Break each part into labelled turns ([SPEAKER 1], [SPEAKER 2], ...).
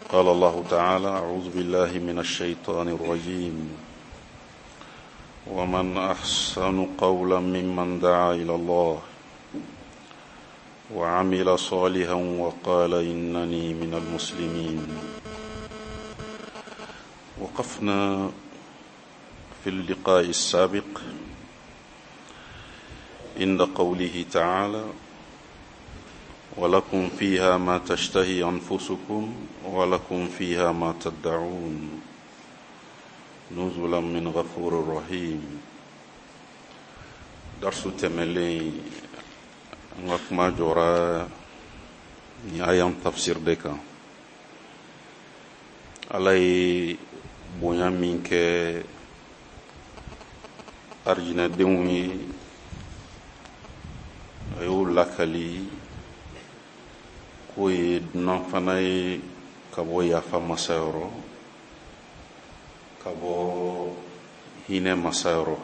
[SPEAKER 1] قال الله تعالى: أعوذ بالله من الشيطان الرجيم ومن أحسن قولا ممن دعا إلى الله وعمل صالحا وقال إنني من المسلمين. وقفنا في اللقاء السابق عند قوله تعالى: ولكم فيها ما تشتهي أنفسكم ولكم فيها ما تدعون نزلا من غفور رحيم. درس تملي ما جرى أيام تفسير دكا علي بويا منك أرجنا دمي أيو لكلي ko ye dunan fana ye ka bɔ yafa masayɔrɔ ka bɔ hinɛ masayɔrɔ.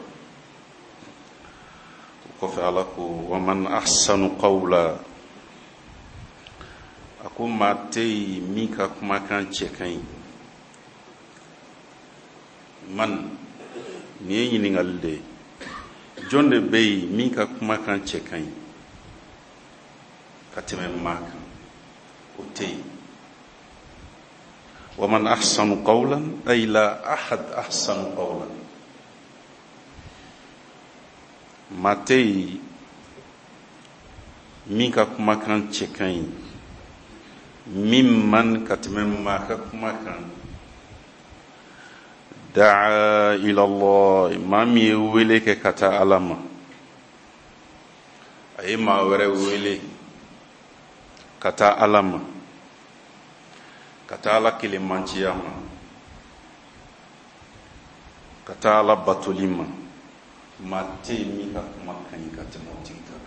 [SPEAKER 1] O kɔfɛ ala ko waman ahsanu qawla, a ko maa tɛ yen min ka kumakan cɛ ka ɲi. Man, nin ye ɲininkali de ye, jɔn de bɛ yen min ka kumakan cɛ ka ɲi ka tɛmɛ maa kan? وتي ومن أحسن قولا أي لا أحد أحسن قولا. ما تي ميكا كما كان تشكين ممن كتمم ما كما كان دعا إلى الله ما ميولك كتا ألما أي ما ورولي kata alama, kata ala kilimanciyama, kata ala batolima, mate mi ka kuma kan ka tɛmɛ o tigi kan.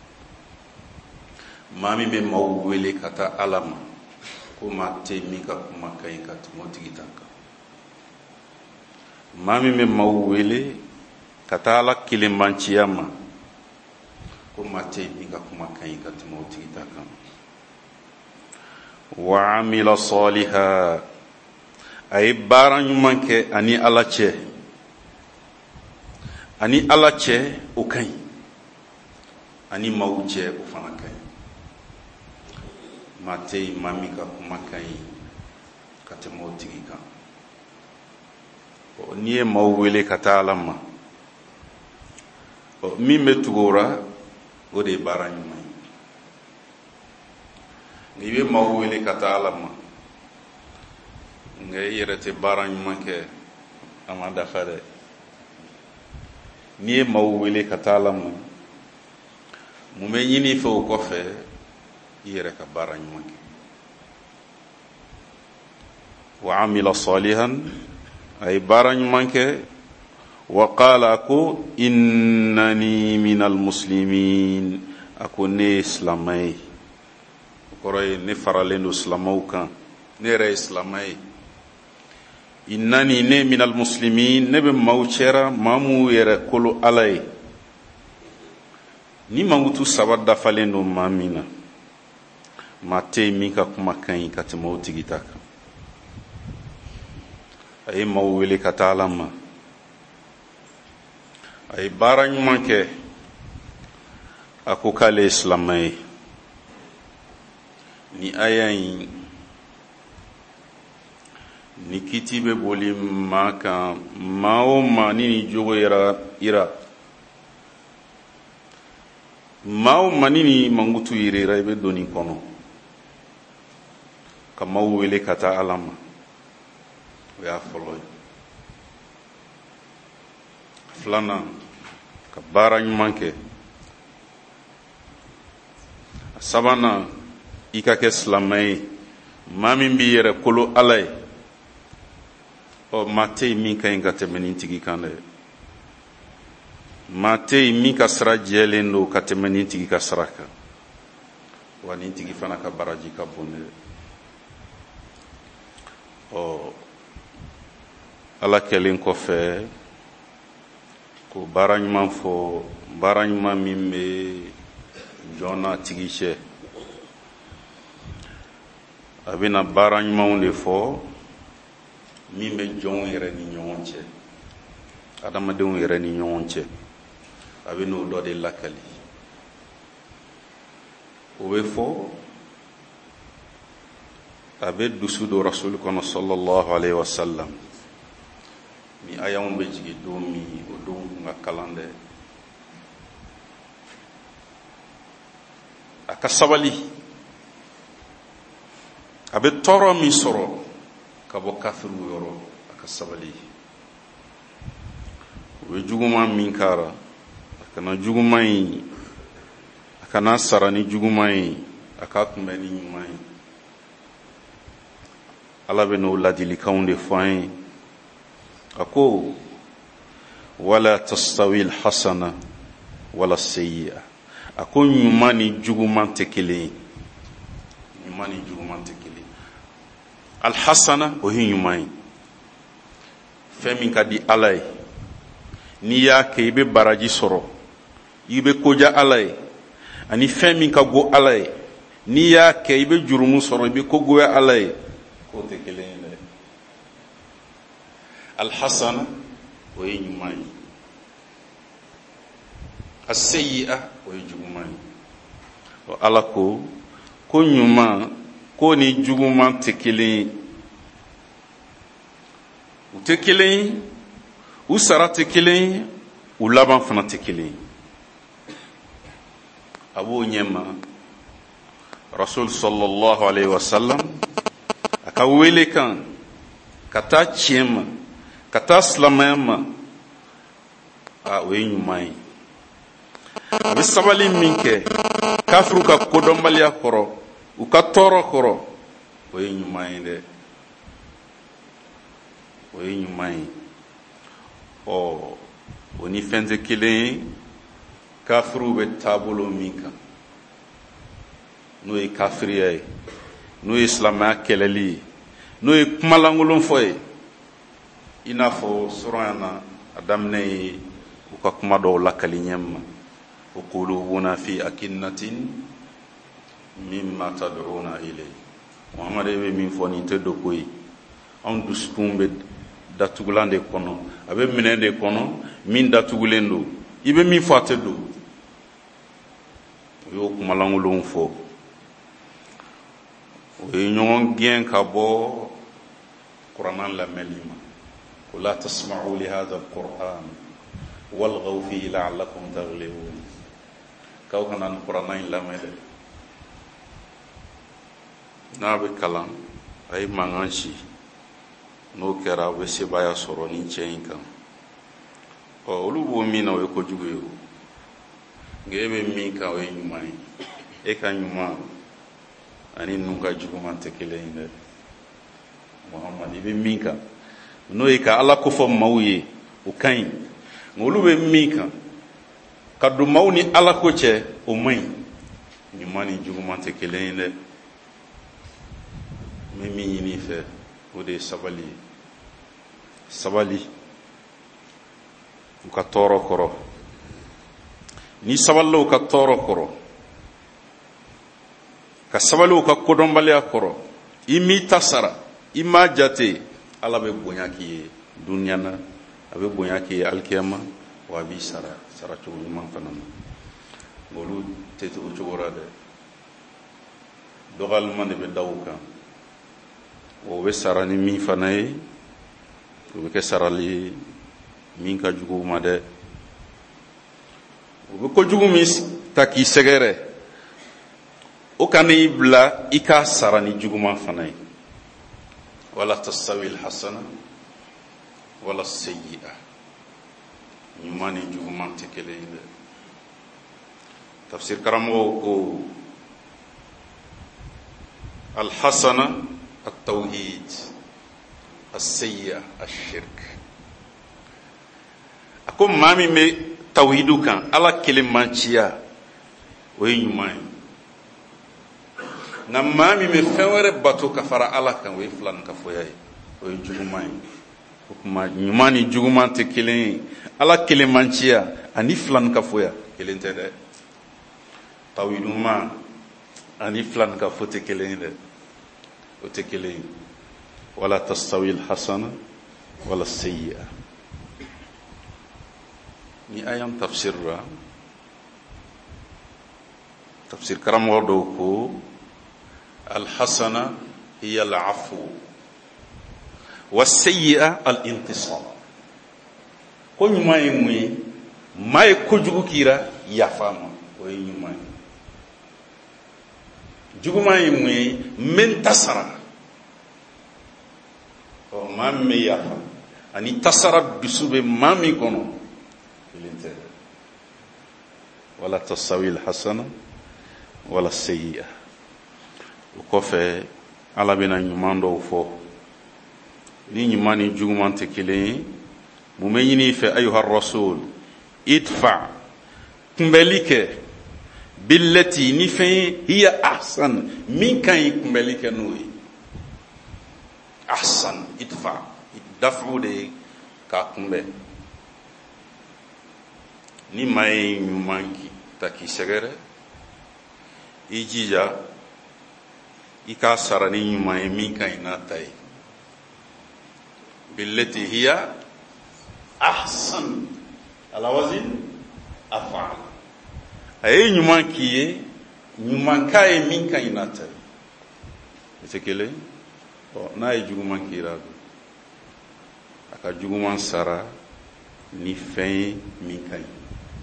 [SPEAKER 1] Maa min bɛ maaw wele kata alama ko mate mi ka kuma kan ka tɛmɛ o tigi kan. Maa min bɛ maaw wele kata ala kilimanciyama ko mate mi ka kuma kan ka tɛmɛ o tigi kan. Wa amila saliha, ay baara ɲuman kɛ ani ala cɛ, ani ala cɛ o ka ɲi, ani maaw cɛ o fana ka ɲi. Maa tɛ yen maa min ka kuma ka ɲi ka tɛmɛ o tigi kan. N'i ye maaw wele ka taa ala ma, min bɛ tugu o la o de ye baara ɲuman ye. N'i bɛ maaw wele ka taa ala ma nka i yɛrɛ tɛ baara ɲuman kɛ, a ma dafa dɛ. N'i ye maaw wele ka taa ala ma, mun bɛ ɲini i fɛ o kɔfɛ i yɛrɛ ka baara ɲuman kɛ. Wa amila salihan, a ye baara ɲuman kɛ. Wa qala ko innani minal muslimin, a ko ne ye silamɛ ye. Kɔrɔ ye ne faralen don silamɛw kan, ne yɛrɛ ye silamɛ ye. Innani, ne minal muslimin, ne bɛ maaw cɛra maa minnu yɛrɛ kolo ala ye. Ni mankutu saba dafalen don maa min na, maa tɛ yen min ka kuma ka ɲi ka tɛmɛ o tigi ta kan. A ye maaw wele ka taa ala ma, a ye baara ɲuman kɛ, a ko k'ale ye silamɛ ye. Ni aya in, ni kiti bɛ boli maa kan, maa o maa ni nin jogo yira, maa o maa ni nin mankutu yira i bɛ don nin kɔnɔ ka maaw wele ka taa ala ma. O y'a fɔlɔ ye. Filanan, ka baara ɲuman kɛ. A sabanan, i ka kɛ silamɛ ye, maa min b'i yɛrɛ kolo ala ye. Maa tɛ yen min ka ɲi ka tɛmɛ nin tigi kan dɛ. Maa tɛ yen min ka sira jɛlen don ka tɛmɛ nin tigi ka sira kan. Wa nin tigi fana ka baraji ka bon dɛ. Ala kɛlen kɔfɛ ko baara ɲuman fɔ, baara ɲuman min bɛ jɔn n'a tigi cɛ. a bɛna baara ɲumanw de fɔ min bɛ jɔnw yɛrɛ ni ɲɔgɔn cɛ, adamadenw yɛrɛ ni ɲɔgɔn cɛ. A bɛ n'o dɔ de lakali. O bɛ fɔ, a bɛ dusu don Rasulu kɔnɔ sallallahu alaihi wa sallam. Ni ayanw bɛ jigin don min, o don kun ka kalan dɛ. A ka sabali. A bɛ tɔɔrɔ min sɔrɔ ka bɔ kafiriw yɔrɔ, a ka sabali. O bɛ juguman min kɛra, a kana juguman in, a kana sara ni juguman in, a ka kunbɛn ni ɲuman ye. Ala bɛ n'o ladilikanw de fɔ an ye. A ko wala tastawi alhasana wala sayyi'a. A ko ɲuman ni juguman tɛ kelen ye. Ɲuman ni juguman tɛ kelen. Alhasana, o ye ɲuman ye. Fɛn min ka di Ala ye. N'i y'a kɛ i bɛ baraji sɔrɔ, i bɛ koja Ala ye. Ani fɛn min ka go Ala ye. N'i y'a kɛ i bɛ jurumu sɔrɔ, i bɛ kogoya Ala ye. K'o tɛ kelen ye dɛ. Alhasana, o ye ɲuman ye. Asayyi'a, o ye juguman ye. Ala ko ɲuman, ko ni juguman tɛ kelen ye. U tɛ kelen ye, u sara tɛ kelen ye, u laban fana tɛ kelen ye. A b'o ɲɛma Rasul sallallahu alaihi wa sallam a ka wele kan ka taa tiɲɛ ma, ka taa silamɛya ma, o ye ɲuman ye. A bɛ sabali min kɛ kafiru ka kodɔnbaliya kɔrɔ, u ka tɔɔrɔ kɔrɔ, o ye ɲuman ye dɛ. O ye ɲuman ye. O ni fɛn tɛ kelen ye. Kafiru bɛ taabolo min kan, n'o ye kafiriya ye, n'o ye silamɛya kɛlɛli ye, n'o ye kumalankolon fɔ ye, i n'a fɔ surɔnya na a daminɛ ye u ka kuma dɔw lakali ɲɛma. O qulubuna fi akinnatin mimma tad'una ilay. Muhamadu bɛ min fɔ nin tɛ doko ye. Anw dusukun bɛ datugulan de kɔnɔ, a bɛ minɛ de kɔnɔ min datugulen don. I bɛ min fɔ a tɛ don. O y'o kumalankolonw fɔ. O ye ɲɔgɔn gɛn ka bɔ kuranɛ lamɛnli ma. Ko la tasma'u li hadha al-Qur'an walghaw fihi la'allakum taghlibun. K'aw kana nin kuranɛ in lamɛn dɛ. N'a bɛ kalan, a ye mankan ci. N'o kɛra, a bɛ sebaya sɔrɔ nin cɛ in kan. Olu b'o min na, o ye kojugu ye. Nka e bɛ min kan, o ye ɲuman ye. E ka ɲuman ani ninnu ka juguman tɛ kelen ye dɛ. Muhamadu, i bɛ min kan, n'o ye ka Ala kofɔ maaw ye, o ka ɲi. Nka olu bɛ min kan, ka don maaw ni Ala ko cɛ, o man ɲi. Ɲuman ni juguman tɛ kelen ye dɛ. N bɛ min ɲini i fɛ, o de ye sabali ye. Sabali. U ka tɔɔrɔ kɔrɔ. Ni sabalila u ka tɔɔrɔ kɔrɔ, ka sabali u ka kodɔnbaliya kɔrɔ, i m'i ta sara, i m'a jate, Ala bɛ bonya k'i ye duniya na, a bɛ bonya k'i ye alikiyama, wa a b'i sara cogo ɲuman fana na. Olu tɛ o cogo la dɛ. Dɔgɔyalima de bɛ da u kan. O bɛ sara ni min fana ye, o bɛ kɛ sarali ye min ka jugu ma dɛ. O bɛ kojugu min ta k'i sɛgɛrɛ, o kana i bila i k'a sara ni juguman fana ye. Wala tastawi alhasana wala sayyi'a. Ɲuman ni juguman tɛ kelen ye dɛ. Tafsir karamɔgɔw ko alhasana at-tawhid, as-sayyi'a ash-shirk. A ko maa min bɛ tawhidu kan, Ala kelenciya, o ye ɲuman ye. Nka maa min bɛ fɛn wɛrɛ bato ka fara Ala kan, o ye filankafoya ye, o ye juguman ye. O kuma ɲuman ni juguman tɛ kelen ye. Ala kelenciya ani filankafoya kelen tɛ dɛ. Tawhidu ma ani filankafo tɛ kelen ye dɛ. o tɛ kelen ye. wala tastawi alhasana wala sayyi'a. ni ayam tafsir la tafsir karamɔgɔ dɔw ko alhasana hiya alafu wasayyi'a alintisar. ko ɲuman ye mun ye? maa ye kojugu kira yafa ma, o ye ɲuman ye. juguman ye mun ye? men tasara. maa min bɛ yafa ani tasara dusu bɛ maa min kɔnɔ kelen tɛ. wala tastawi alhasana wala sayyi'a. o kɔfɛ ala bɛna ɲuman dɔw fɔ. ni ɲuman ni juguman tɛ kelen ye, mun bɛ ɲini i fɛ ayuha rasul idfa, kunbɛli kɛ, billati, ni fɛn ye hiya ahsan, min ka ɲi kunbɛli kɛ n'o ye. ahsan, idfa, dafu de ye k'a kunbɛn. ni maa ye ɲuman ta k'i sɛgɛrɛ, i jija i k'a sara ni ɲuman ye min ka ɲi n'a ta ye. billati hiya ahsan ala wazin af'al. a ye ɲuman k'i ye, ɲuman k'a ye min ka ɲi n'a ta ye. o tɛ kelen. n'a ye juguman kira, a ka juguman sara ni fɛn ye min ka ɲi.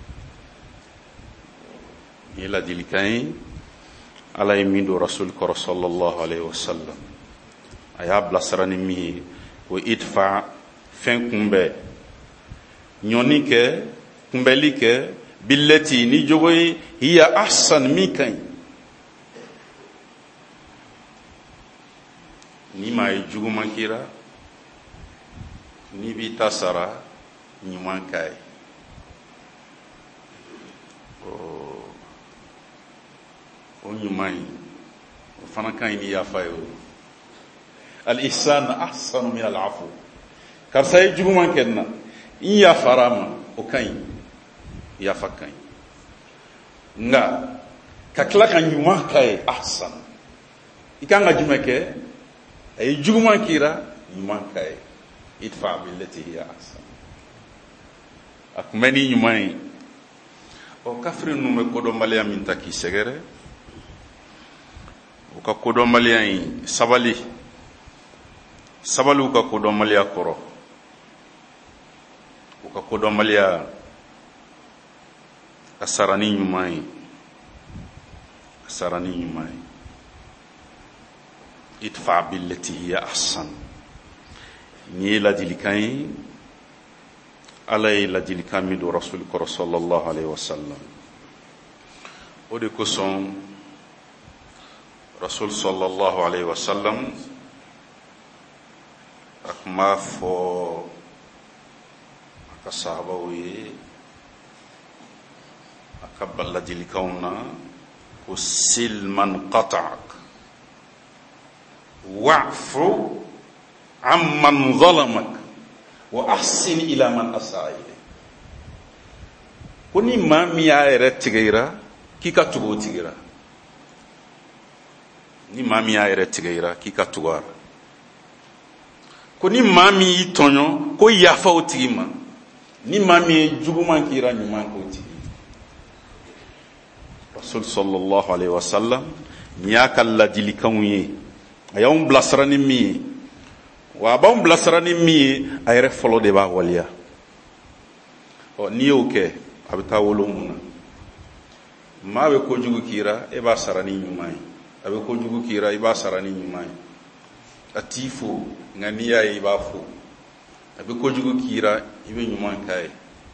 [SPEAKER 1] ni ladilikan ye ala ye min don rasul kɔrɔ sallallahu alaihi wasallam. a y'a bilasira ni min ye o idfa, fɛn kunbɛn, ɲɔni kɛ, kunbɛli kɛ, billati, ni jogo ye hiya ahsan, min ka ɲi. ni maa ye juguman kira, ni b'i ta sara ɲuman k'a ye. o ɲuman ye o fana ka ɲi ni yafa ye. o al-ihsan ahsanu min al-afu. karisa ye juguman kɛ na, n yafara ma, o ka ɲi, yafa ka ɲi. nka ka tila ka ɲuman k'a ye ahsan, i kan ka jumɛn kɛ? a ye juguman kira, ɲuman k'a ye. idfa billati hiya ahsan. a kun bɛ ni ɲuman ye. kafiri ninnu bɛ kodɔnbaliya min ta k'i sɛgɛrɛ, u ka kodɔnbaliya in sabaliw ka kodɔnbaliya kɔrɔ, u ka kodɔnbaliya ka sara ni ɲuman ye, ka sara ni ɲuman ye. idfa billati hiya ahsan. ni ye ladilikan ye, ala ye ladilikan min don rasul kɔrɔ sallallahu alaihi wasallam. o de kosɔn rasul sallallahu alaihi wasallam a tun b'a fɔ a ka sahabaw ye, a ka ladilikanw na, ko sil man qata'ak wa'fu amman zalamak wa ahsin ila man asaa ilayk. ko ni maa min y'a yɛrɛ tigɛra, k'i ka tugu o tigɛra. ni maa min y'a yɛrɛ tigɛra, k'i ka tugu a la. ko ni maa min y'i tɔɲɔ, ko yafa o tigi ma. ni maa min ye juguman kira, ɲuman k'o tigi. rasul sallallahu alaihi wasallam ni y'a ka ladilikanw ye, a y'anw bilasira ni min ye, wa a b'anw bilasira ni min ye, a yɛrɛ fɔlɔ de b'a waliya. n'i y'o kɛ, a bɛ taa wolo mun na? maa bɛ kojugu kira, e b'a sara ni ɲuman ye. a bɛ kojugu kira, i b'a sara ni ɲuman ye. a t'i fo, nka n'i y'a ye i b'a fo. a bɛ kojugu kira, i bɛ ɲuman k'a ye.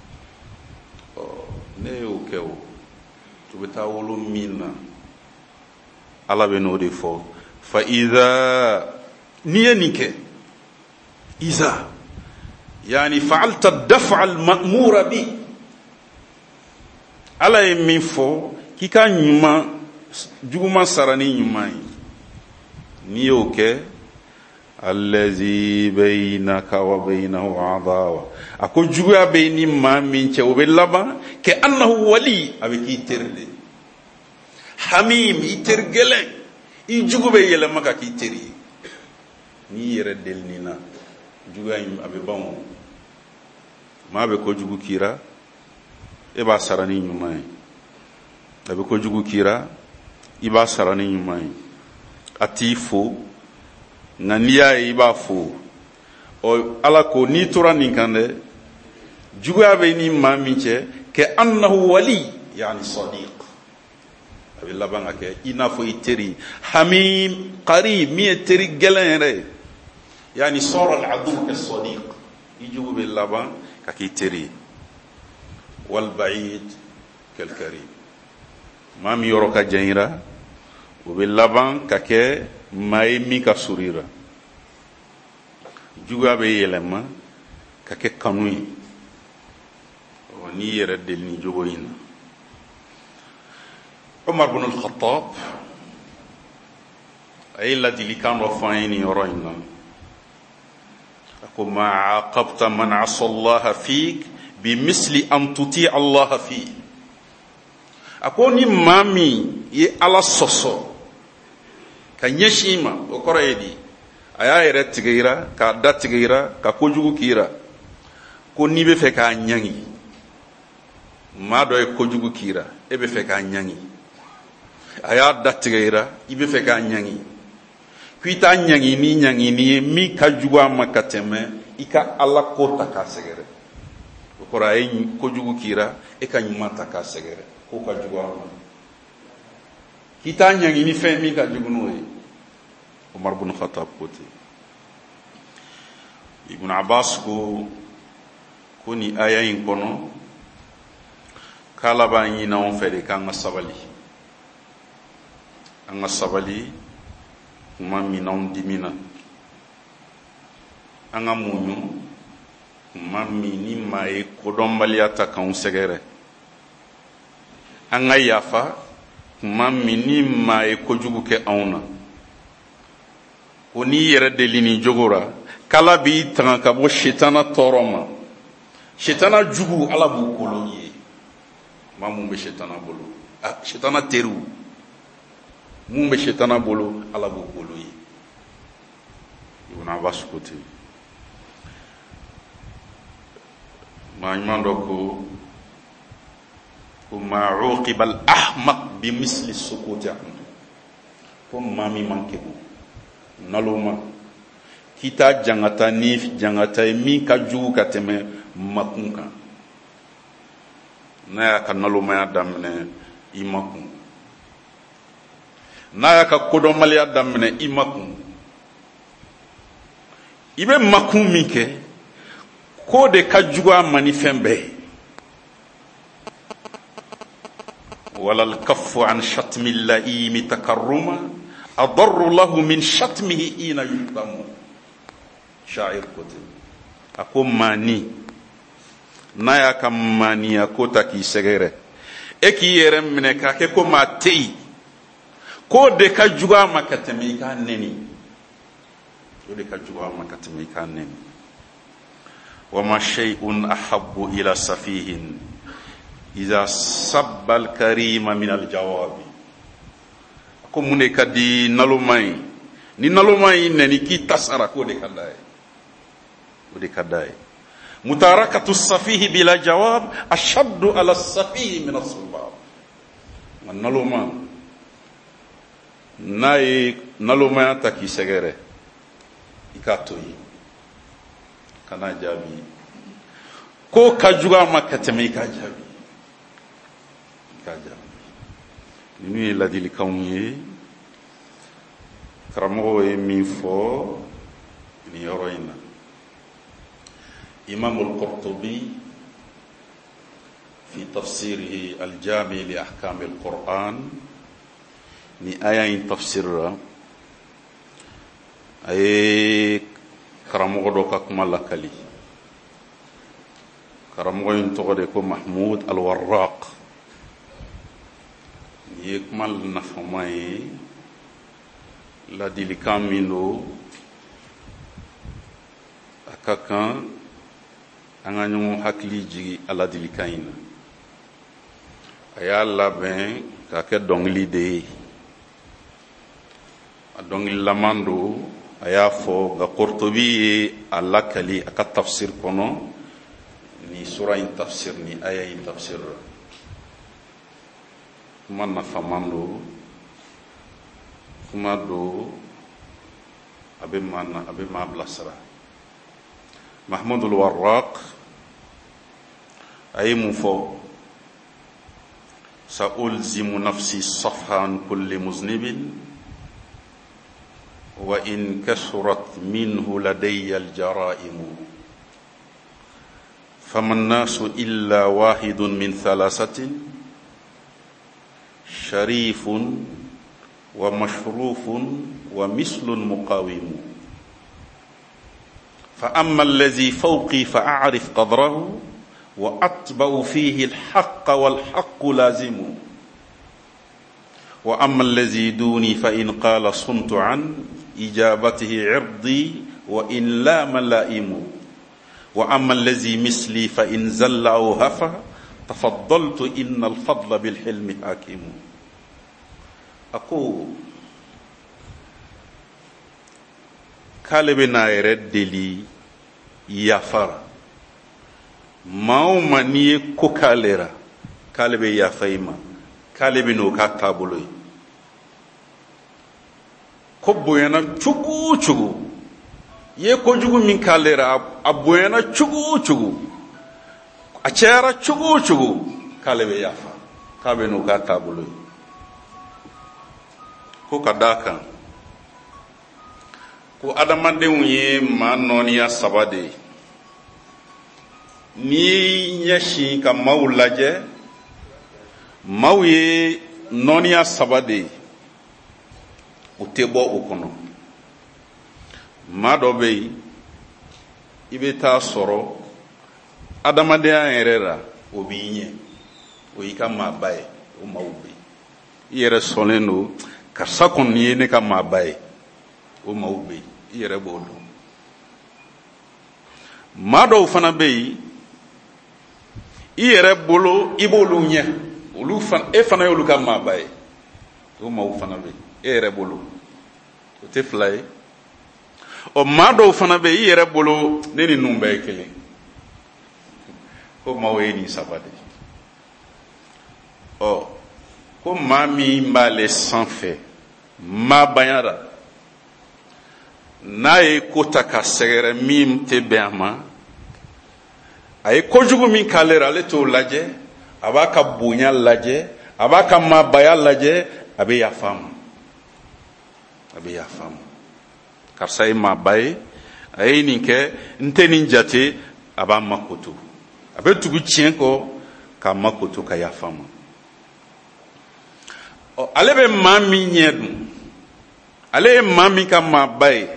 [SPEAKER 1] ne y'o kɛ o, tu bɛ taa wolo min na, ala bɛ n'o de fɔ. fa iza, n'i ye nin kɛ, iza yani fa'alta daf'a al-ma'mura bi, ala ye min fɔ k'i ka ɲuman, juguman sara ni ɲuman ye. n'i y'o kɛ, allazi baynaka wa baynahu adawa, a ko juguya bɛ ni maa min cɛ, o bɛ laban kɛ annahu wali, a bɛ k'i teri de. hamim, i teri gɛlɛn, i jugu bɛ yɛlɛma ka k'i teri ye. ni yɛrɛ delini na juguya in a bɛ ban o maa bɛ kojugu kira e b'a sara ni ɲuman ye a bɛ kojugu kira i b'a sara ni ɲuman ye a t'i fo nka n'i y'a ye i b'a fo ɔ ala ko n'i tora nin kan dɛ juguya bɛ ni maa min cɛ kɛ annahu wali yani sadiq a bɛ laban ka kɛ i n'a fɔ i teri hamim qarib min ye teri gɛlɛn yɛrɛ ye yani sara al-adu ka sadiq i jugu bɛ laban ka k'i teri wal ba'id kal karim maa min yɔrɔ ka jan ira o bɛ laban ka kɛ maa ye min ka surira juguya bɛ yɛlɛma ka kɛ kanu ye n'i yɛrɛ deli ni jogo in na Umar bin al-Khattab a ye ladilikan dɔ fɔ an ye nin yɔrɔ in na a ko ma aqabta man asa Allah fik bimisli an tuti Allah fi a ko ni maa min ye ala sɔsɔ ka ɲɛsin ma o kɔrɔ ye di a y'a yɛrɛ tigɛ ira k'a da tigɛ ira ka kojugu kira ko n'i bɛ fɛ k'a ɲangi maa dɔ ye kojugu kira e bɛ fɛ k'a ɲangi a y'a da tigɛ ira i bɛ fɛ k'a ɲangi k'i t'a ɲangi ni ɲangini ye min ka jugu a ma ka tɛmɛ i ka ala ko ta k'a sɛgɛrɛ o kɔrɔ a ye kojugu kira e ka ɲuman ta k'a sɛgɛrɛ k'o ka jugu a ma k'i t'a ɲangi ni fɛn min ka jugu n'o ye Umar bin Khattab ko ten Ibn Abbas ko ni aya in kɔnɔ k'ala b'a ɲini anw fɛ de k'an ka sabali kuma min n'anw dimina an ka muɲu kuma min ni maa ye kodɔnbaliya ta k'anw sɛgɛrɛ an ka yafa kuma min ni maa ye kojugu kɛ anw na ko n'i yɛrɛ deli nin jogo ra k'ala b'i tanga ka bɔ sitana tɔɔrɔ ma sitana jugu ala b'u kolo ye maa mun bɛ sitana bolo sitana teriw mun bɛ sitana bolo ala b'u kolo ye Ibn Abbas ko ten maa ɲuman dɔ ko ma uqiba al-ahmaq bi misli sukuti anhu ko maa min man kegu naloma k'i t'a jangata ni jangata ye min ka jugu ka tɛmɛ makun kan n'a y'a ka nalomaya daminɛ i makun n'a y'a ka kodɔnbaliya daminɛ i makun i bɛ makun min kɛ k'o de ka jugu a ma ni fɛn bɛɛ ye wala al-kaffu an shatmi al-la'imi takarruma adarru lahu min shatmihi ina yuqamu sha'ir kote a ko mani n'a y'a ka maniya ko ta k'i sɛgɛrɛ e k'i yɛrɛ minɛ k'a kɛ ko maa tɛ yen k'o de ka jugu a ma ka tɛmɛ i k'a nɛni o de ka jugu a ma ka tɛmɛ i k'a nɛni wa ma shay'un ahabbu ila safihin iza sabba al-karima min al-jawabi ko mun de ka di naloma ye ni naloma ye nɛni k'i tasara k'o de ka d'a ye o de ka d'a ye mutarakatu safihi bila jawab ashaddu ala safihi min as-sulbab naloma n'a ye nalomaya ta k'i sɛgɛrɛ i k'a to yen kana jaabi ko ka jugu a ma ka tɛmɛ i k'a jaabi ninnu ye ladilikanw ye karamɔgɔ ye min fɔ nin yɔrɔ in na Imam al-Qurtubi fi tafsirihi al-jami li ahkam al-Qur'an ni aya in tafsirra a ye karamɔgɔ dɔ ka kuma lakali karamɔgɔ in tɔgɔ de ko Mahmud al-Warraq ni ye kuma nafama ye ladilikan min do a ka kan an ka ɲɔgɔn hakili jigi a ladilikan in na a y'a labɛn k'a kɛ dɔnkili de ye a dɔnkililaman do a y'a fɔ nka Qurtubi ye a lakali a ka tafsir kɔnɔ ni sura in tafsir ni aya in tafsir la. Kuma nafaman do, kuma do a bɛ maa bilasira. Mahmudul Warraq a ye mun fɔ: سألزم نفسي الصفح عن كل مذنب وإن كثرت منه لدي الجرائم فما الناس إلا واحد من ثلاثة شريف ومشروف ومثل مقاوم فأما الذي فوقي فأعرف قدره وأتبع فيه الحق والحق لازم وأما الذي دوني فإن قال صمت عن إجابته عرضي وإن لا ملائم وأما الذي مثلي فإن زل أو هفى تفضلت إن الفضل بالحلم حاكم. أقول كالبنا يرد لي يافر maa o maa n'i ye ko k'ale ra k'ale bɛ yafa i ma k'ale bɛ n'o k'a taabolo ye. Ko bonyana cogo o cogo i ye kojugu min k'ale ra a bonyana cogo o cogo a cayara cogo o cogo k'ale bɛ yafa k'a bɛ n'o k'a taabolo ye. Ko ka d'a kan ko adamadenw ye maa nɔɔniya saba de ye. N'i ɲɛsin ka maaw lajɛ maaw ye nɔɔniya saba de ye u tɛ bɔ o kɔnɔ. maa dɔ bɛ yen i bɛ taa sɔrɔ adamadenya yɛrɛ la o b'i ɲɛ o y'i ka maaba ye o maaw bɛ yen. I yɛrɛ sɔnnen don karisa kɔni ye ne ka maaba ye o maaw bɛ yen i yɛrɛ b'o dɔn. maa dɔw fana bɛ yen i yɛrɛ bolo i b'olu ɲɛ olu fana e fana y'olu ka maaba ye o maaw fana bɛ yen e yɛrɛ bolo o tɛ fila ye. ɔ maa dɔw fana bɛ yen i yɛrɛ bolo ne ni ninnu bɛɛ ye kelen ko maaw ye nin saba de ye. ɔ ko maa min b'ale sanfɛ maabanya la n'a ye ko ta ka sɛgɛrɛ min tɛ bɛn a ma a ye kojugu min k'ale la ale t'o lajɛ a b'a ka bonya lajɛ a b'a ka maabaya lajɛ a bɛ yafa ma a bɛ yafa ma. Karisa ye maaba ye a ye nin kɛ n tɛ nin jate a b'a makoto a bɛ tugu tiɲɛ kɔ k'a makoto ka yafa ma. ɔ ale bɛ maa min ɲɛ dun ale ye maa min ka maaba ye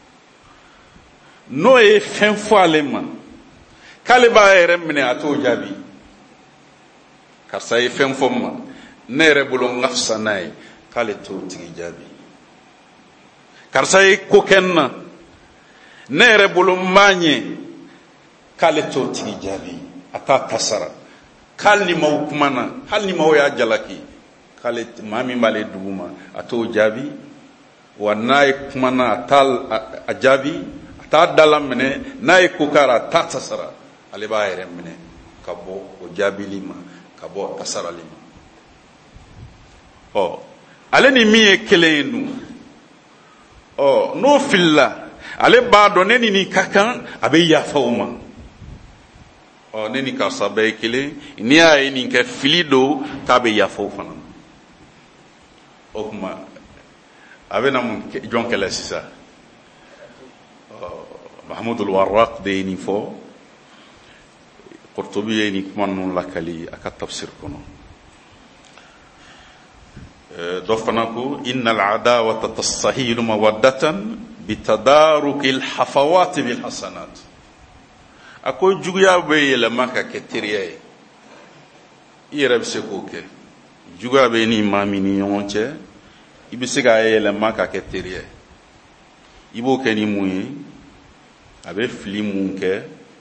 [SPEAKER 1] n'o ye fɛn fɔ ale ma k'ale b'a yɛrɛ minɛ a t'o jaabi. Karisa ye fɛn fɔ ma ne yɛrɛ bolo n ka fisa n'a ye k'ale t'o tigi jaabi. Karisa ye ko kɛ n na ne yɛrɛ bolo n b'a ɲɛ k'ale t'o tigi jaabi a t'a ta sara. K'ali ni maaw kumana hali ni maaw y'a jalaki k'ale maa min b'ale duguma a t'o jaabi wa n'a ye kumana a t'a a jaabi a t'a dala minɛ n'a ye ko k'ara a t'a ta sara. Ale b'a yɛrɛ minɛ ka bɔ o jaabili ma ka bɔ a sarali ma. ɔ ale ni min ye kelen ye dun ɔ n'o filila ale b'a dɔn ne ni nin ka kan a bɛ yafa o ma. ɔ ne ni karisa bɛɛ ye kelen n'i y'a ye nin kɛ fili don k'a bɛ yafa o fana ma. o tuma a bɛ na mun jɔn kɛlɛ sisan. Mahmudul Warraq de ye nin fɔ Qurtubi ye nin kuma ninnu lakali a ka tafsir kɔnɔ. dɔ fana ko innal adawata tastahilu mawaddatan bitadaruki alhafawati bilhasanat. a ko juguya bɛ yɛlɛma ka kɛ teriya ye i yɛrɛ bɛ se k'o kɛ. juguya bɛ ni maa min ni ɲɔgɔn cɛ i bɛ se k'a yɛlɛma ka kɛ teriya ye. i b'o kɛ ni mun ye a bɛ fili mun kɛ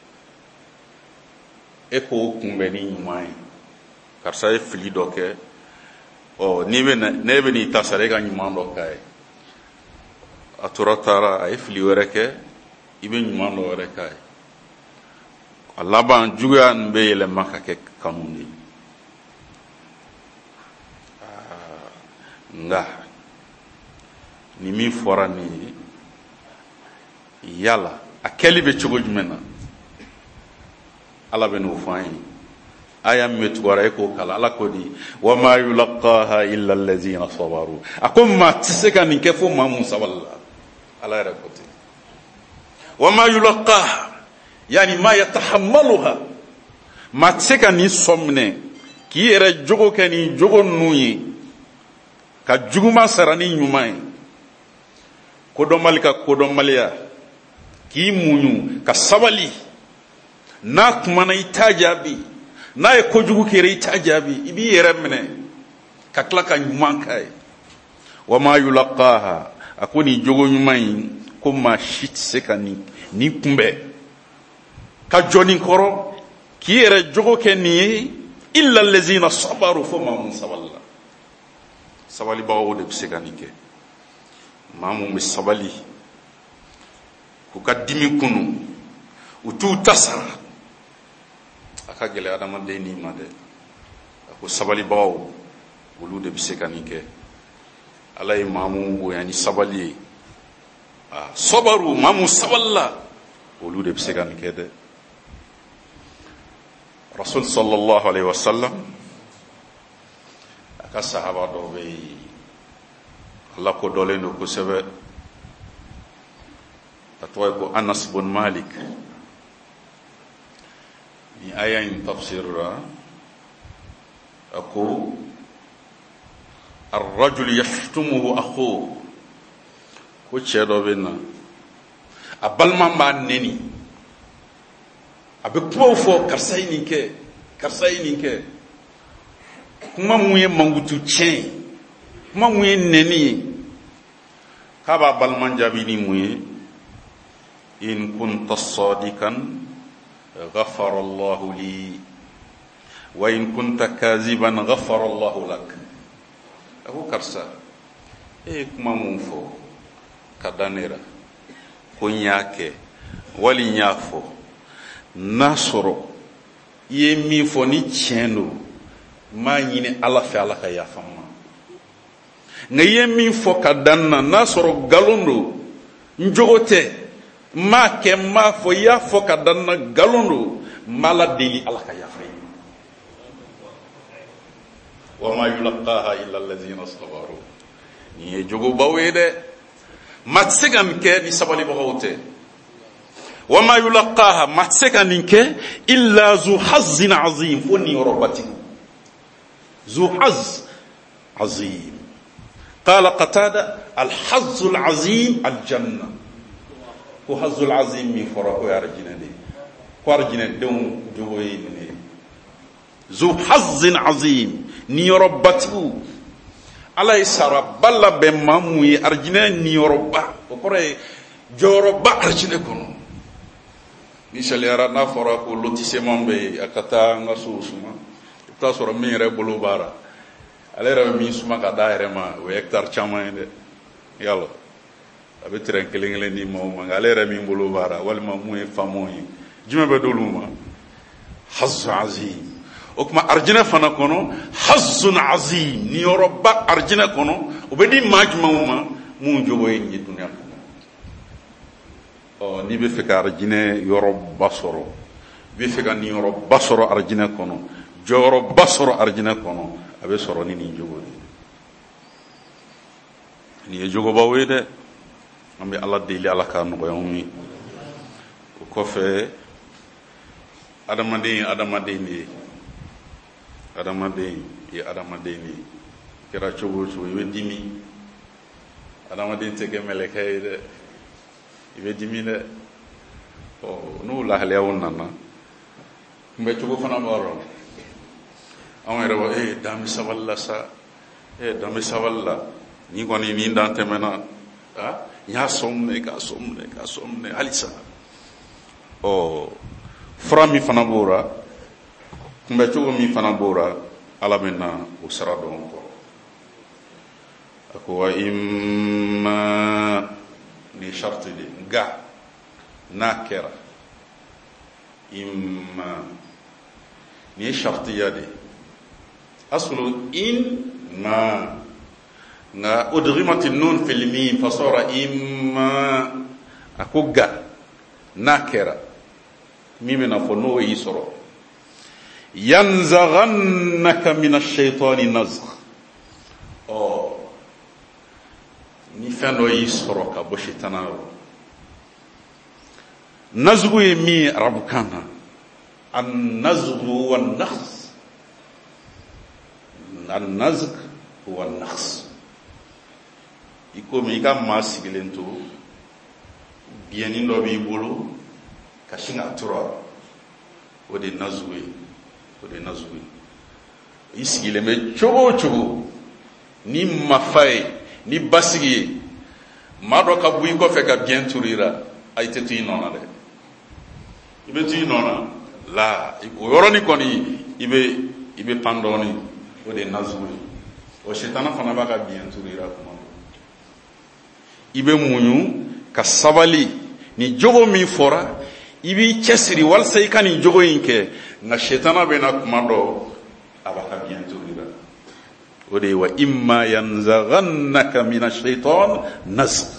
[SPEAKER 1] e k'o kunbɛn ni ɲuman ye. karisa ye fili dɔ kɛ ɔ ne bɛ n'i ta sara e ka ɲuman dɔ k'a ye a tora taara a ye fili wɛrɛ kɛ i bɛ ɲuman dɔ wɛrɛ k'a ye a laban juguya nin bɛ yɛlɛma ka kɛ kanu de ye nka ni min fɔra nin ye yala a kɛli bɛ cogo jumɛn na ala bɛ n'o fɔ an ye aya min bɛ tugara e k'o kala ala ko di wa ma yulaqaha illa allazina sabaru a ko maa tɛ se ka nin kɛ fo maa mun sabalila ala yɛrɛ ko ten wa ma yulaqaha yani ma yatahammaluha maa tɛ se ka nin sɔn minɛ k'i yɛrɛ jogo kɛ nin jogo ninnu ye ka juguman sara ni ɲuman ye kodɔnbali ka kodɔnbaliya k'i muɲu ka sabali n'a kumana i t'a jaabi n'a ye kojugu kɛra i t'a jaabi i b'i yɛrɛ minɛ ka tila ka ɲuman k'a ye wa ma yulaqaha a ko nin jogo ɲuman in ko maa si tɛ se ka nin kunbɛn ka jɔ nin kɔrɔ k'i yɛrɛ jogo kɛ nin ye illa allazina sabaru fo maa mun sabalila sabalibagaw de bɛ se ka nin kɛ maa mun bɛ sabali k'u ka dimi kunu u t'u ta sara a ka gɛlɛ adamaden ni ma dɛ a ko sabalibagaw olu de bɛ se ka nin kɛ ala ye maa mun bonya ni sabali ye sabaru maa mun sabalila olu de bɛ se ka nin kɛ dɛ rasul sallallahu alaihi wasallam a ka sahaba dɔw bɛ yen ala ko dɔlen don kosɛbɛ a tɔgɔ ye ko anas bin malik ni aya in tafsirra a ko arrajul yashtumuhu akhuhu ko cɛ dɔ bɛ na a balima b'a nɛni a bɛ kumaw fɔ karisa ye nin kɛ karisa ye nin kɛ kuma mun ye mankutu tiɲɛ ye kuma mun ye nɛni ye k'a b'a balima jaabi ni mun ye in kunta sadikan ghafara Allahu li wa in kunta kaziban ghafara Allahu lak a ko karisa e ye kuma mun fɔ ka da ne la ko n y'a kɛ wali n y'a fɔ n'a sɔrɔ i ye min fɔ ni tiɲɛ don n b'a ɲini ala fɛ ala ka yafa n ma nka i ye min fɔ ka da n na n'a sɔrɔ nkalon don n jogo tɛ n m'a kɛ n m'a fɔ i y'a fɔ ka da n na nkalon don n b'a la deli ala ka yafa n ma wa ma yulaqaha illa allazina sabaru nin ye jogobaw ye dɛ maa tɛ se ka nin kɛ ni sabalibagaw tɛ wa ma yulaqaha maa tɛ se ka nin kɛ illa zu hazzin azim fo niyɔrɔbatigi zu hazz azim قال قتادة الحظ العظيم الجنة ko hazul azim min fɔra ko ye arijinɛ de ye ko arijinɛdenw jogo ye nin ye zu hazin azim niyɔrɔbatigiw ala ye saraba labɛn maa mun ye arijinɛ niyɔrɔba o kɔrɔ ye jɔyɔrɔba arijinɛ kɔnɔ misaliyara n'a fɔra ko lotissement bɛ yen a ka taa an ka sow suma i bɛ taa sɔrɔ min yɛrɛ bolo baara ale yɛrɛ bɛ min suma ka d'a yɛrɛ ma o ye hectare caman ye dɛ yala a bɛ terrain kelen kelen di maaw ma nka ale yɛrɛ min bolo baara walima mun ye faamaw ye jumɛn bɛ d'olu ma hazzu azim o tuma arijinɛ fana kɔnɔ hazzun azim niyɔrɔba arijinɛ kɔnɔ o bɛ di maa jumɛnw ma mun jogo ye nin ye duniya kɔnɔ n'i bɛ fɛ ka arijinɛ yɔrɔba sɔrɔ i bɛ fɛ ka niyɔrɔba sɔrɔ arijinɛ kɔnɔ jɔyɔrɔba sɔrɔ arijinɛ kɔnɔ a bɛ sɔrɔ ni nin jogo ye nin ye jogobaw ye dɛ an bɛ ala deli ala ka nɔgɔya anw ye o kɔfɛ adamaden ye adamaden de ye adamaden ye adamaden de ye kɛra cogo o cogo i bɛ dimi adamaden tɛ kɛ mɛlɛkɛ ye dɛ i bɛ dimi dɛ n'o lahalayaw nana kunbɛ cogo fana b'a rɔ anw yɛrɛ b'a dan bɛ sabali la sa dan bɛ sabali la ni kɔni nin dan tɛmɛna n y'a sɔn minɛ k'a sɔn minɛ k'a sɔn minɛ halisa fura min fana b'o la kunbɛ cogo min fana b'o la ala bɛ na o sara dɔn kɔrɔ a ko wa imma ni sharti de nga n'a kɛra imma ni shartiya de aslu imma nga udghimat an-nun fil mim fasara imma ako ga n'a kɛra min bɛna fɔ n'o y'i sɔrɔ yanzaghannaka min ash-shaytani nazgh ni fɛn dɔ y'i sɔrɔ ka bɔ shaytana yɔrɔ nazgu ye min ye arabukan na an-nazghu wan-nakhs an-nazg wan-nakhs i komi i ka maa sigilen to biyɛnni dɔ b'i bolo ka sin ka tura o de nazgu ye o de nazgu ye i sigilen bɛ cogo o cogo ni mafa ye ni basigi ye maa dɔ ka bɔ i kɔfɛ ka biyɛn turu i la a i tɛ to i nɔ na dɛ i bɛ to i nɔ na la o yɔrɔnin kɔni i bɛ pan dɔɔnin o de nazgu ye o sitana fana b'a ka biyɛn turu i la kuma i bɛ muɲu ka sabali ni jogo min fɔra i b'i cɛsiri walasa i ka nin jogo in kɛ nka sitana bɛ na kuma dɔ a b'a ka biyɛn turu i la o de ye wa imma yanzaghannaka min ash-shaytan nazgh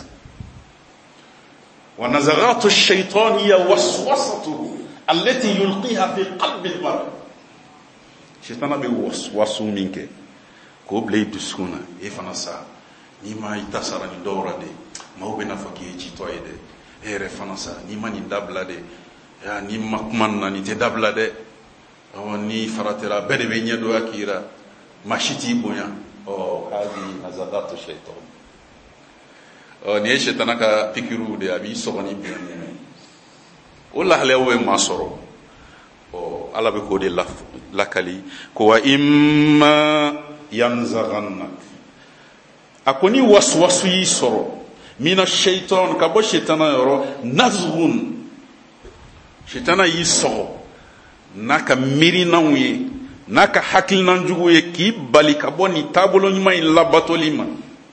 [SPEAKER 1] wa nazaghatu ash-shaytan hiya waswasatuhu allati yulqiha fi qalbi al-mar sitana bɛ waswasu min kɛ k'o bila i dusukun na e fana sa n'i ma i ta sara ni dɔwɛrɛ de maaw bɛna fɔ k'i ye citɔ ye dɛ e yɛrɛ fana sa n'i ma nin dabila de n'i ma kuma nin na nin tɛ dabila dɛ n'i faratira bɛɛ de bɛ ɲɛdɔnya k'i la maa si t'i bonya hadi nazagatu shaytan nin ye sitana ka pikiriw de a b'i sɔgɔ ni biyɛn o lahalayaw bɛ maa sɔrɔ ala bɛ k'o de lakali ko wa imma yanzaghannak a ko ni waswasu y'i sɔrɔ mina shaytan ka bɔ sitana yɔrɔ nazghun sitana y'i sɔgɔ n'a ka miirinaw ye n'a ka hakilinan jugu ye k'i bali ka bɔ nin taabolo ɲuman in labatoli ma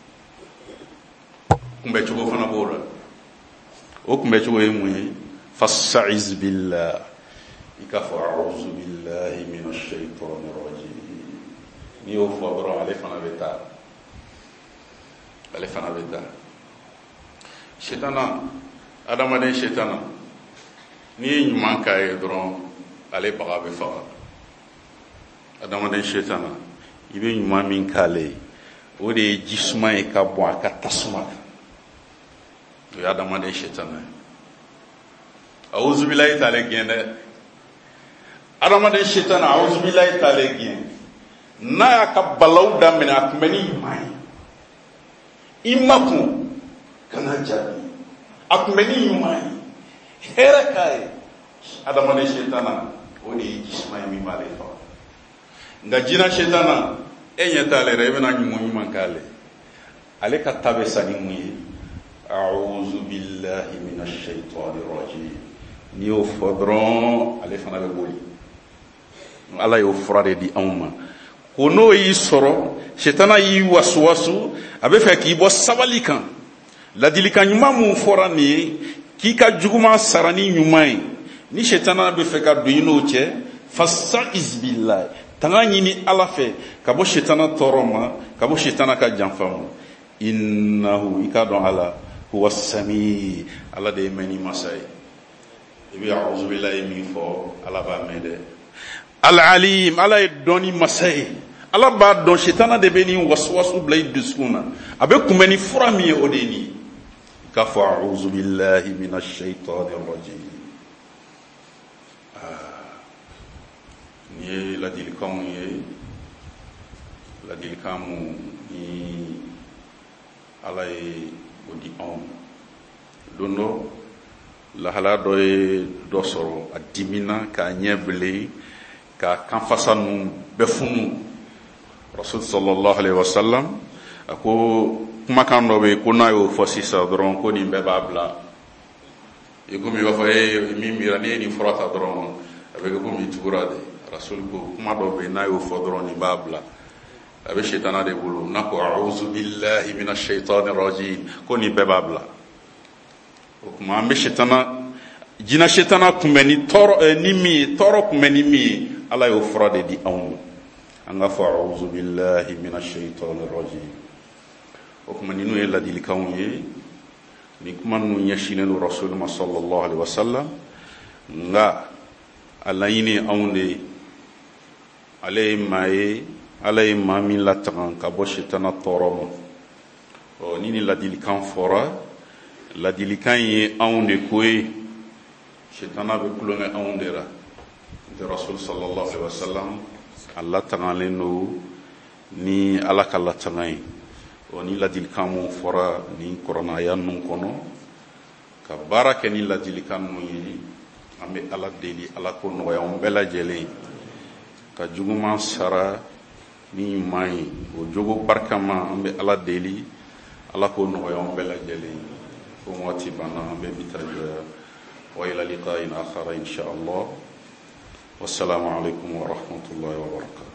[SPEAKER 1] kunbɛcogo fana b'o la o kunbɛcogo ye mun ye fasta'iz billah i k'a fɔ a'udhu billahi minash shaytanir rajim n'i y'o fɔ dɔrɔn ale fana bɛ taa sitana adamaden sitana n'i ye ɲuman k'a ye dɔrɔn ale baga bɛ faga adamaden sitana i bɛ ɲuman min k'ale ye o de ye jisuma ye ka bɔn a ka tasuma kan o ye adamaden sitana ye awuzubilayi t'ale gɛn dɛ adamaden sitana awuzubilayi t'ale gɛn n'a y'a ka balawu daminɛ a tun bɛ ni ɲuman ye i ma kun kana jaabi a tun bɛ ni ɲuman ye hɛrɛ k'a ye adamaden sitana o de ye jisuma ye min b'ale faga nka jinɛ sitana e ɲɛ t'ale yɛrɛ i bɛna ɲuman k'ale ale ka ta bɛ sa ni mun ye a'udhu billahi minash shaytanir rajim n'i y'o fɔ dɔrɔn ale fana bɛ boli ala y'o fura de di anw ma ko n'o y'i sɔrɔ sitana y'i wasuwasu a bɛ fɛ k'i bɔ sabali kan ladilikan ɲuman mun fɔra nin ye k'i ka juguman sara ni ɲuman ye ni sitana bɛ fɛ ka don i n'o cɛ fasta'iz billahi tanga ɲini ala fɛ ka bɔ sitana tɔɔrɔ ma ka bɔ sitana ka janfa ma innahu i ka dɔn ala huwa sami ala de ye mɛnni masa ye i bɛ a'udhu billahi min fɔ ala b'a mɛn dɛ al-alim ala ye dɔnni masa ye ala b'a dɔn sitana de bɛ nin waswasu bila i dusukun na a bɛ kunbɛn ni fura min ye o de ye nin ye k'a fɔ a'udhu billahi minash shaytanir rajim nin ye ladilikanw ye ladilikan mun ni ala ye o di anw don dɔ lahala dɔ ye dɔ sɔrɔ a dimina k'a ɲɛ bilen k'a kanfasa ninnu bɛɛ funu rasul sallallahu alaihi wasallam a ko kumakan dɔ bɛ yen ko n'a y'o fɔ sisan dɔrɔn ko nin bɛɛ b'a bila i komi i b'a fɔ min mira n'i ye nin fura ta dɔrɔn a bɛ kɛ komi i tugura de rasul ko kuma dɔ bɛ yen n'a y'o fɔ dɔrɔn nin b'a bila a bɛ sitana de bolo n'a ko a'udhu billahi minash shaytanir rajim ko nin bɛɛ b'a bila o kuma an bɛ jinɛ sitana kunbɛn ni min ye tɔɔrɔ kunbɛn ni min ye ala y'o fura de di anw ma an ka fɔ a'udhu billahi minash shaitanir rajim o kuma ninnu ye ladilikanw ye ni kuma ninnu ɲɛsinnen don rasul ma sallallahu alaihi wasallam nka a laɲini anw de ye ale ye maa ye ala ye maa min latagan ka bɔ sitana tɔɔrɔ ma ni ni ladilikan fɔra ladilikan ye anw de ko ye sitana bɛ kulonkɛ anw de la de rasul sallallahu alaihi wasallam a latagalen don ni ala ka latagan ye ni ladilikan mun fɔra ni kɔrɔnaya ninnu kɔnɔ ka baara kɛ ni ladilikan ninnu ye an bɛ ala deli ala ko nɔgɔya an bɛɛ lajɛlen ka juguman sara ni ɲuman ye o jogo barikama an bɛ ala deli ala ko nɔgɔya an bɛɛ lajɛlen fo waati banna an bɛ bi ta jɔya wa ila liqa'in akhar insha Allah wassalamu alaikum wa rahmatullahi wa barakatuh